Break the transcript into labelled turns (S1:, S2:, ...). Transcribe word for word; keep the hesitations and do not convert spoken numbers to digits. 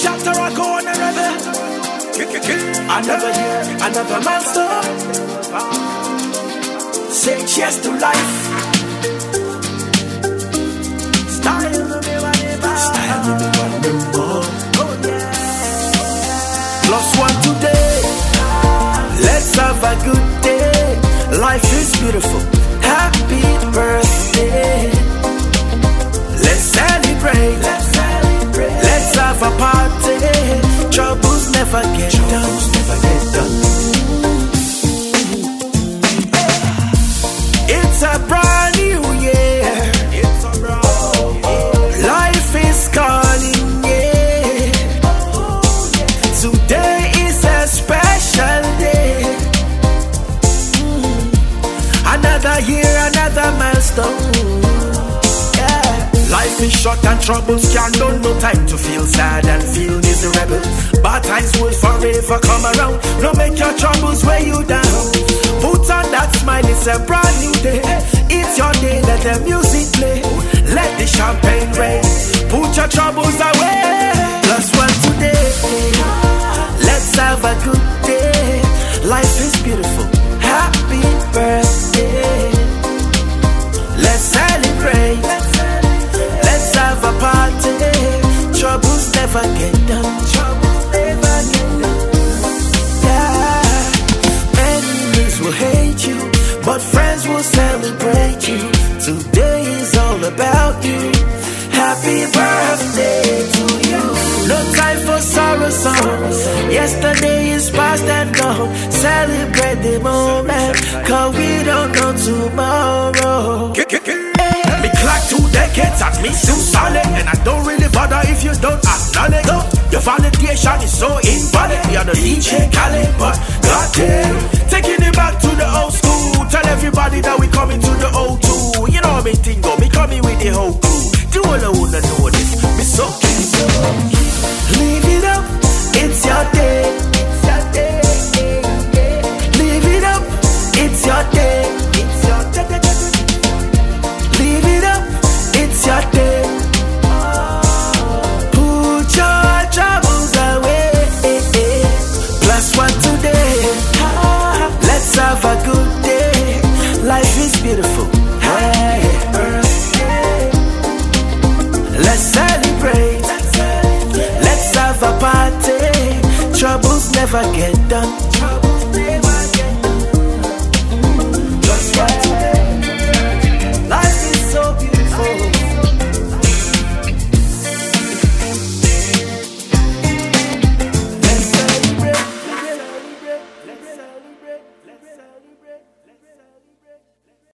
S1: chapter I go on another. Another year, another milestone. Say cheers to life. Style no me want never. Style no me want no more. Oh yeah. Plus one today. Let's have a good day. Life is beautiful. Happy birthday. Let's celebrate. Let's celebrate. Let's have a party. Troubles never get done. Never get done. It's a brand new year. It's a brand new year. Life is calling, yeah. Today is a special day. Another year, another milestone. Life is short and troubles can't do. No time to feel sad and feel miserable. Bad times will forever come around. Don't make your troubles weigh you down. Put on that smile, it's a brand new day. It's your day, let the music play. Let the champagne rain. Put your troubles away. Plus one today. Let's have a good day. Life is beautiful. Happy birthday. Let's celebrate. Let's have a party. Troubles never get done. Troubles never get done. Yeah. Enemies will hate you, but friends will celebrate you. Today is all about you. Happy birthday to you. No time for sorrow songs. Yesterday is past and gone. Celebrate the moment, cause we don't know tomorrow. Me clock two decades at me still solid, and I don't really bother if you don't acknowledge. No, your validation is so invalid. You're the D J Khaled, but goddamn, taking it back to the old school. Tell everybody that we coming to the O two. You know me thing go, me coming with the whole crew. Do all I wanna know this, me so keen, so leave it up, it's your day, it's your day. Leave it up, it's your day, it's your day. Leave it up, it's your day. Put your troubles away. Plus one today. Let's have a good day. Life is beautiful. Happy birthday. Let's celebrate. Let's have a party. Troubles never get